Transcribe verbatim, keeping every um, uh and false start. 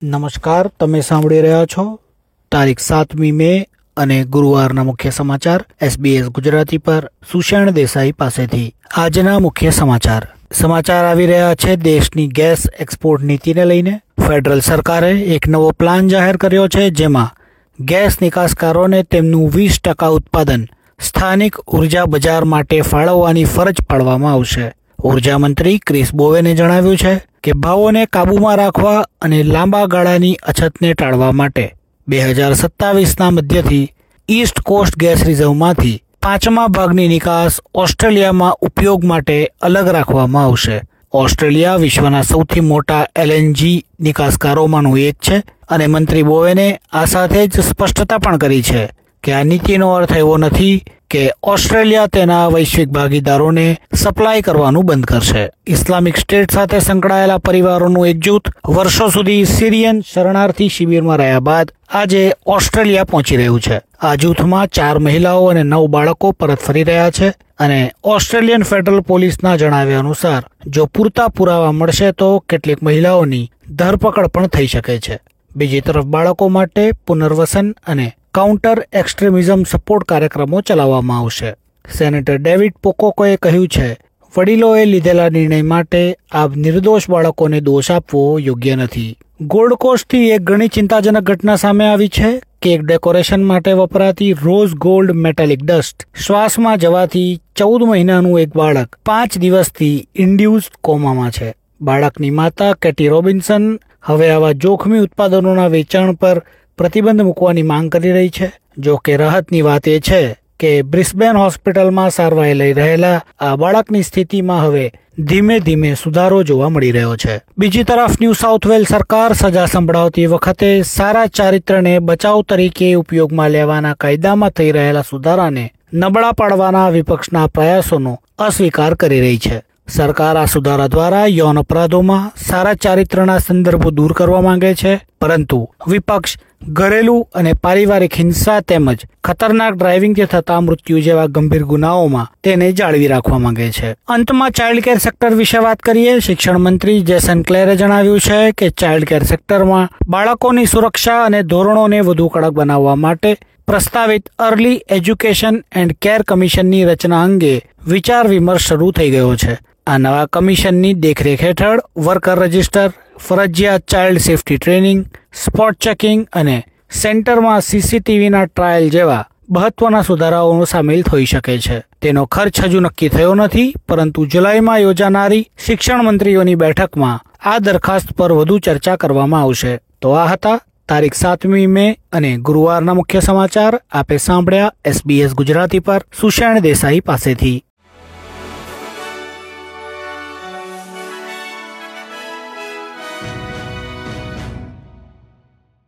નમસ્કાર, તમે સાંભળી રહ્યા છો તારીખ સાતમી મે અને ગુરુવારના મુખ્ય સમાચાર એસબીએસ ગુજરાતી પર સુષેણ દેસાઈ પાસેથી। આજના મુખ્ય સમાચાર સમાચાર આવી રહ્યા છે। દેશની ગેસ એક્સપોર્ટ નીતિને લઈને ફેડરલ સરકારે એક નવો પ્લાન જાહેર કર્યો છે, જેમાં ગેસ નિકાસકારોને તેમનું વીસ ટકા ઉત્પાદન સ્થાનિક ઉર્જા બજાર માટે ફાળવવાની ફરજ પાડવામાં આવશે। ઉર્જા મંત્રી ક્રિસ બોવેને જણાવ્યું છે કે ભાવોને કાબૂમાં રાખવા અને લાંબા ગાળાની અછતને ટાળવા માટે બે હજાર સત્તાવીસના મધ્યથી ઈસ્ટ કોસ્ટ ગેસ રિઝર્વમાંથી પાંચમા ભાગની નિકાસ ઓસ્ટ્રેલિયામાં ઉપયોગ માટે અલગ રાખવામાં આવશે। ઓસ્ટ્રેલિયા વિશ્વના સૌથી મોટા એલએનજી નિકાસકારોમાંનું એક છે અને મંત્રી બોવેને આ સાથે જ સ્પષ્ટતા પણ કરી છે કે આ નીતિનો અર્થ એવો નથી કે ઓસ્ટ્રેલિયા તેના વૈશ્વિક ભાગીદારોને સપ્લાય કરવાનું બંધ કરશે। ઇસ્લામિક સ્ટેટ સાથે સંકળાયેલા પરિવારોનું એક જૂથ વર્ષો સુધી સિરિયન શરણાર્થી શિબિરમાં રહ્યા બાદ આજે ઓસ્ટ્રેલિયા પહોંચી રહ્યું છે। આ જૂથમાં ચાર મહિલાઓ અને નવ બાળકો પરત ફરી રહ્યા છે અને ઓસ્ટ્રેલિયન ફેડરલ પોલીસના જણાવ્યા અનુસાર જો પૂરતા પુરાવા મળશે તો કેટલીક મહિલાઓની ધરપકડ પણ થઈ શકે છે। બીજી તરફ બાળકો માટે પુનર્વસન અને કાઉન્ટર એક્સ્ટ્રીમિઝમ સપોર્ટ કાર્યક્રમો ચલાવવામાં આવશે। સેનેટર ડેવિડ પોકોકોએ કહ્યું છે, વડીલોએ લીધેલા નિર્ણય માટે આ નિર્દોષ બાળકોને દોષ આપવો યોગ્ય નથી। ગોલ્ડ કોસ્ટથી એક ઘણી ચિંતાજનક ઘટના સામે આવી છે। કેક ડેકોરેશન માટે વપરાતી રોઝ ગોલ્ડ મેટાલિક ડસ્ટ શ્વાસમાં જવાથી ચૌદ મહિનાનું એક બાળક પાંચ દિવસથી ઇન્ડ્યુસ્ડ કોમામાં છે। બાળકની માતા કેટી રોબિન્સન હવે આવા જોખમી ઉત્પાદનોના વેચાણ પર પ્રતિબંધ મૂકવાની માંગ કરી રહી છે। જો કે રાહતની વાત એ છે કે બ્રિસ્બેન હોસ્પિટલમાં સારવાર લઈ રહેલા આ બાળકની સ્થિતિમાં હવે ધીમે ધીમે સુધારો જોવા મળી રહ્યો છે। બીજી તરફ ન્યૂ સાઉથ વેલ્સ સરકાર સજા સંભળાવતી વખતે સારા ચારિત્રને બચાવ તરીકે ઉપયોગમાં લેવાના કાયદામાં થઈ રહેલા સુધારાને નબળા પાડવાના વિપક્ષના પ્રયાસોનો અસ્વીકાર કરી રહી છે। સરકાર આ સુધારા દ્વારા યૌન અપરાધોમાં સારા ચારિત્રના સંદર્ભો દૂર કરવા માંગે છે, પરંતુ વિપક્ષ ઘરેલું અને પારિવારિક હિંસા તેમજ ખતરનાક ડ્રાઇવિંગથી થતા મૃત્યુ જેવા ગંભીર ગુનાઓમાં તેને જાળવી રાખવા માંગે છે। અંતમાં ચાઇલ્ડ કેર સેક્ટર વિશે વાત કરીએ। શિક્ષણ મંત્રી જેસન ક્લેરે જણાવ્યું છે કે ચાઇલ્ડ કેર સેક્ટરમાં બાળકોની સુરક્ષા અને ધોરણોને વધુ કડક બનાવવા માટે પ્રસ્તાવિત અર્લી એજ્યુકેશન એન્ડ કેર કમિશનની રચના અંગે વિચાર વિમર્શ શરૂ થઈ ગયો છે। આ નવા કમિશનની દેખરેખ હેઠળ વર્કર રજિસ્ટર, ફરજિયાત child safety training, spot checking અને સેન્ટરમાં સીસીટીવીના ટ્રાયલ જેવા મહત્વના સુધારાઓ સામેલ થઈ શકે છે। તેનો ખર્ચ હજુ નક્કી થયો નથી, પરંતુ જુલાઈમાં યોજાનારી શિક્ષણ મંત્રીઓની બેઠકમાં આ દરખાસ્ત પર વધુ ચર્ચા કરવામાં આવશે। તો આ હતા તારીખ સાતમી મે અને ગુરુવારના મુખ્ય સમાચાર। આપે સાંભળ્યા એસબીએસ ગુજરાતી પર સુષેણ દેસાઈ પાસેથી।